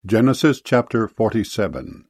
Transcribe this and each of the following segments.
Genesis chapter 47.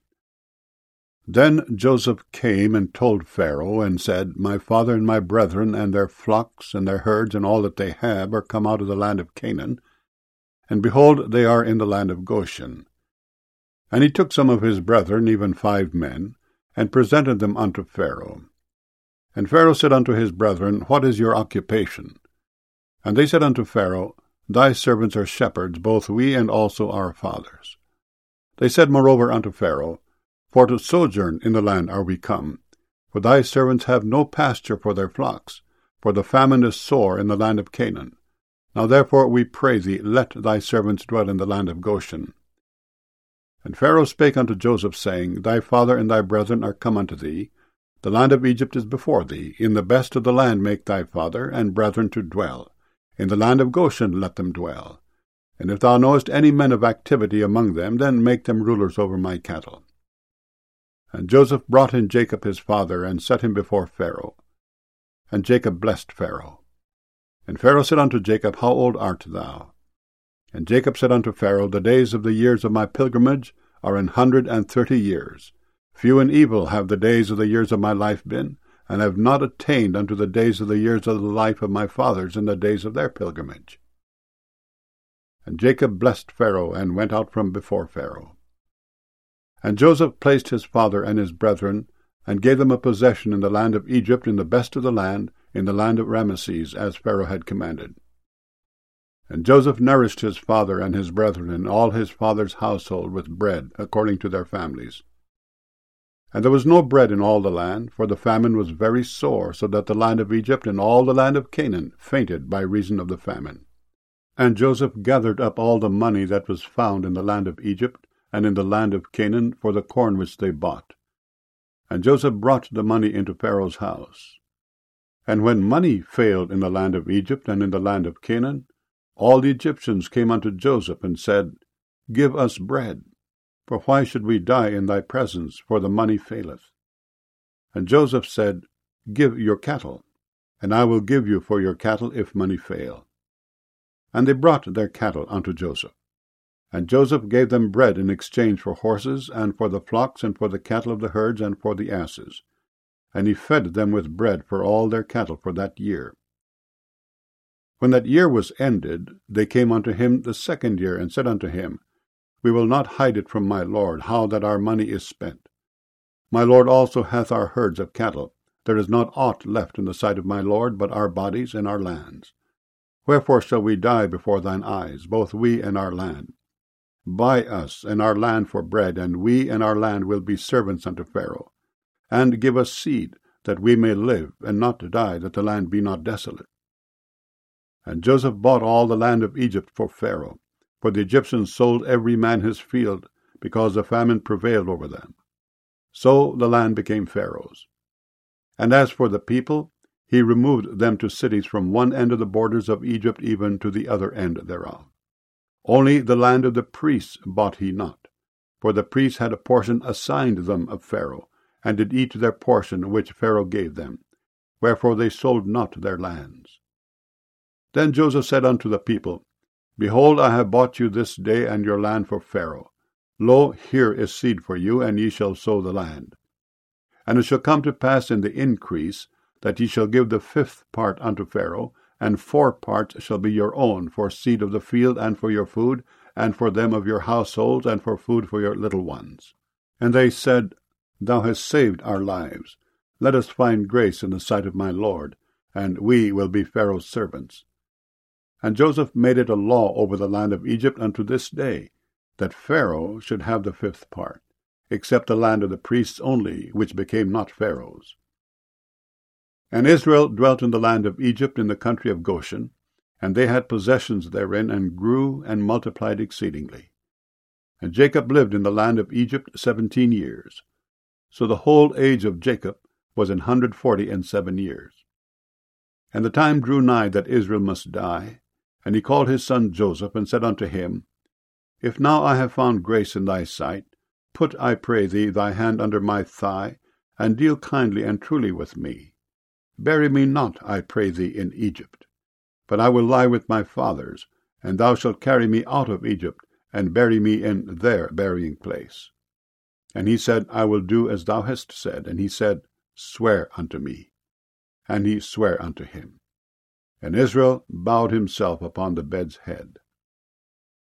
Then Joseph came and told Pharaoh, and said, My father and my brethren and their flocks and their herds and all that they have are come out of the land of Canaan, and behold, they are in the land of Goshen. And he took some of his brethren, even 5 men, and presented them unto Pharaoh. And Pharaoh said unto his brethren, What is your occupation? And they said unto Pharaoh, Thy servants are shepherds, both we and also our fathers. They said moreover unto Pharaoh, For to sojourn in the land are we come, for thy servants have no pasture for their flocks, for the famine is sore in the land of Canaan. Now therefore we pray thee, let thy servants dwell in the land of Goshen. And Pharaoh spake unto Joseph, saying, Thy father and thy brethren are come unto thee, the land of Egypt is before thee. In the best of the land make thy father and brethren to dwell. In the land of Goshen let them dwell. And if thou knowest any men of activity among them, then make them rulers over my cattle. And Joseph brought in Jacob his father, and set him before Pharaoh. And Jacob blessed Pharaoh. And Pharaoh said unto Jacob, How old art thou? And Jacob said unto Pharaoh, The days of the years of my pilgrimage are 130 years. Few and evil have the days of the years of my life been, and have not attained unto the days of the years of the life of my fathers in the days of their pilgrimage. And Jacob blessed Pharaoh, and went out from before Pharaoh. And Joseph placed his father and his brethren, and gave them a possession in the land of Egypt, in the best of the land, in the land of Ramesses, as Pharaoh had commanded. And Joseph nourished his father and his brethren and all his father's household with bread, according to their families. And there was no bread in all the land, for the famine was very sore, so that the land of Egypt and all the land of Canaan fainted by reason of the famine. And Joseph gathered up all the money that was found in the land of Egypt and in the land of Canaan for the corn which they bought. And Joseph brought the money into Pharaoh's house. And when money failed in the land of Egypt and in the land of Canaan, all the Egyptians came unto Joseph and said, Give us bread, for why should we die in thy presence, for the money faileth? And Joseph said, Give your cattle, and I will give you for your cattle if money fail. And they brought their cattle unto Joseph. And Joseph gave them bread in exchange for horses, and for the flocks, and for the cattle of the herds, and for the asses. And he fed them with bread for all their cattle for that year. When that year was ended, they came unto him the 2nd year, and said unto him, We will not hide it from my lord, how that our money is spent. My lord also hath our herds of cattle. There is not aught left in the sight of my lord, but our bodies and our lands. Wherefore shall we die before thine eyes, both we and our land? Buy us and our land for bread, and we and our land will be servants unto Pharaoh. And give us seed, that we may live, and not die, that the land be not desolate. And Joseph bought all the land of Egypt for Pharaoh, for the Egyptians sold every man his field, because the famine prevailed over them. So the land became Pharaoh's. And as for the people, he removed them to cities from one end of the borders of Egypt even to the other end thereof. Only the land of the priests bought he not, for the priests had a portion assigned them of Pharaoh, and did eat their portion which Pharaoh gave them. Wherefore they sold not their lands. Then Joseph said unto the people, Behold, I have bought you this day and your land for Pharaoh. Lo, here is seed for you, and ye shall sow the land. And it shall come to pass in the increase, that ye shall give the 5th part unto Pharaoh, and 4 parts shall be your own, for seed of the field, and for your food, and for them of your households, and for food for your little ones. And they said, Thou hast saved our lives. Let us find grace in the sight of my lord, and we will be Pharaoh's servants. And Joseph made it a law over the land of Egypt unto this day, that Pharaoh should have the 5th part, except the land of the priests only, which became not Pharaoh's. And Israel dwelt in the land of Egypt in the country of Goshen, and they had possessions therein, and grew and multiplied exceedingly. And Jacob lived in the land of Egypt 17 years. So the whole age of Jacob was 147 years. And the time drew nigh that Israel must die, and he called his son Joseph, and said unto him, If now I have found grace in thy sight, put, I pray thee, thy hand under my thigh, and deal kindly and truly with me. Bury me not, I pray thee, in Egypt. But I will lie with my fathers, and thou shalt carry me out of Egypt, and bury me in their burying place. And he said, I will do as thou hast said. And he said, Swear unto me. And he sware unto him. And Israel bowed himself upon the bed's head.